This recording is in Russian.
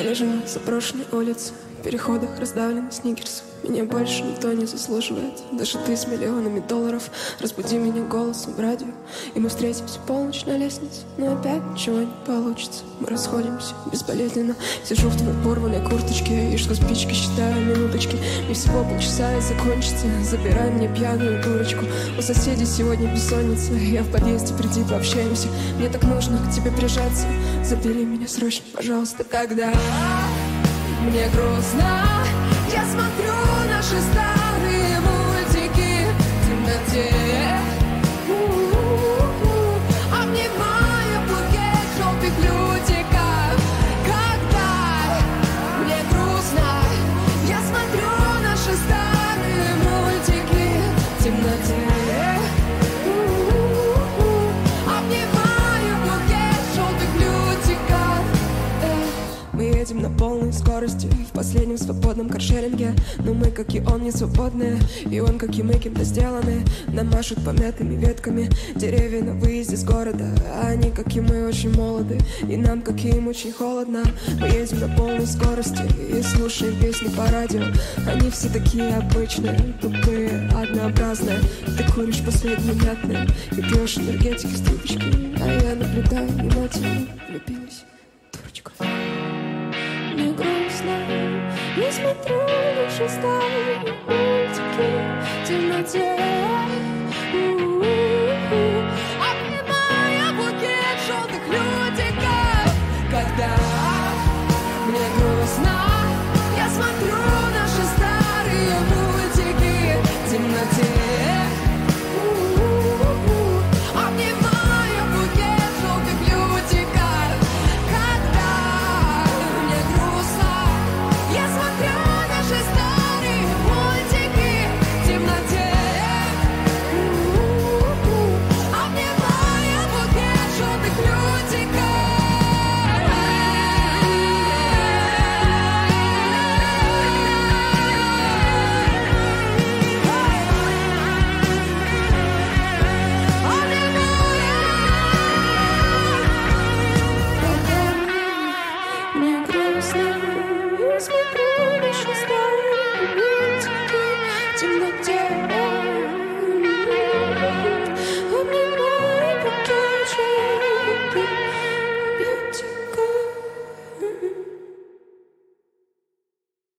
жила в заброшенной улице, в переходах раздавленный сникерс. Меня больше никто не заслуживает, даже ты с $миллионами. Разбуди меня голосом в радио, и мы встретимся в полночь на лестнице. Но опять ничего не получится, мы расходимся безболезненно. Сижу в твоей порванной курточке и жгу спички, считаю минуточки. Мне всего полчаса и закончится, забирай мне пьяную дурочку. У соседей сегодня бессонница, я в подъезде, приди пообщаемся. Мне так нужно к тебе прижаться, забери меня срочно, пожалуйста. Когда мне грустно, я смотрю наши старые мультики в темноте, обнимая букет желтых лютиков. Когда мне грустно, я смотрю наши старые мультики в темноте, обнимая букет желтых лютиков. Мы едем на полной скорости в последнем свободном каршеринге. Но мы, как и он, не свободные, и он, как и мы, кем-то сделаны. Нам машут помятыми ветками деревья на выезде с города. А они, как и мы, очень молоды, и нам, как и им, очень холодно. Мы едем на полной скорости и слушаем песни по радио. Они все такие обычные, тупые, однообразные. Ты куришь последние мятные и пьешь энергетики с трубочки, а я наблюдаю внимательно, влюбилась, дурочка. Мне грустно, я смотрю наши старые мультики в темноте.